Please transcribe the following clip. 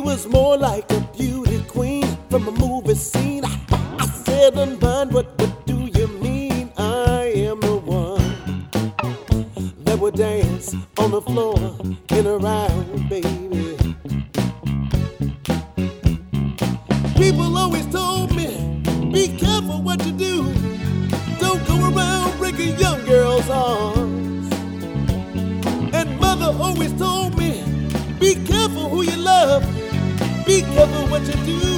was more like a beauty queen from a movie scene. I said, unbind, what do you mean? I am the one that would dance on the floor in a round, baby. People always told me, be careful what you do. Don't go around breaking young girls' arms. And mother always told me, be careful who you love. Be careful what you do.